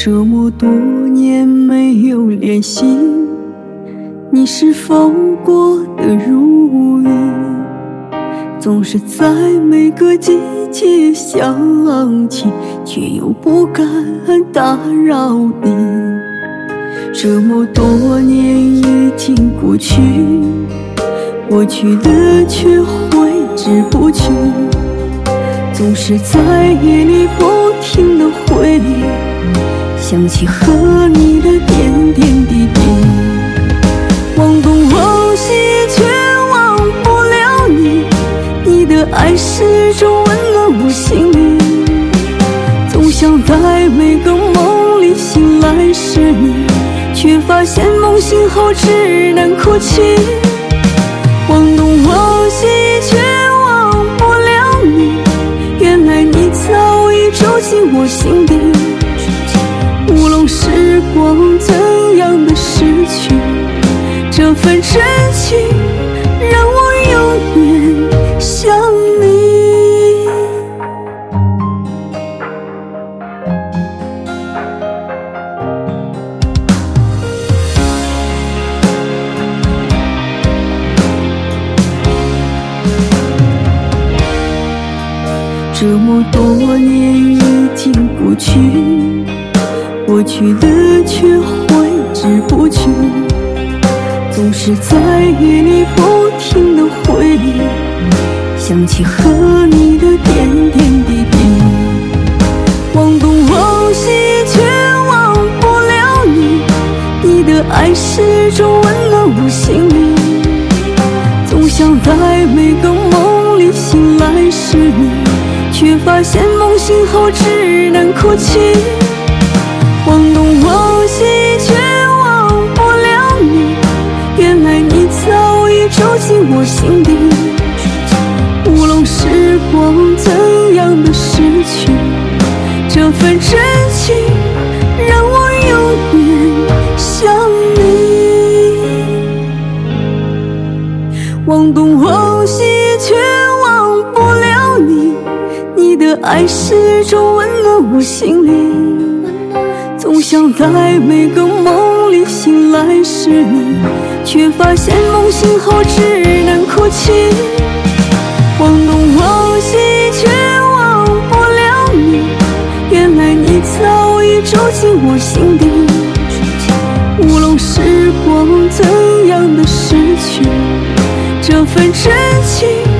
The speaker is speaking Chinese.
这么多年没有联系，你是否过得如意？总是在每个季节想起，却又不敢打扰你。这么多年已经过去，过去的却挥之不去，总是在夜里不停地回忆，想起和你的点点滴滴。忘东忘西却忘不了你，你的爱始终温暖我心里，总想在每个梦里醒来是你，却发现梦醒后只能哭泣。忘东忘西却忘不了你，原来你早已住进我心底。无论时光怎样的逝去，这份真情让我永远想你。这么多年已经过去，过去的却挥之不去，总是在夜里不停地回忆，想起和你的点点滴滴。忘东忘西却忘不了你，你的爱始终温暖我心里，总想在每个梦里醒来是你，却发现梦醒后只能哭泣。忘东忘西却忘不了你，原来你早已住进我心底。无论时光怎样的逝去，这份真情让我永远想你。忘东忘西却忘不了你，你的爱始终温暖我心里，总想在每个梦里醒来是你，却发现梦醒后只能哭泣。忘东忘西却忘不了你，原来你早已住进我心底。无论时光怎样的逝去，这份真情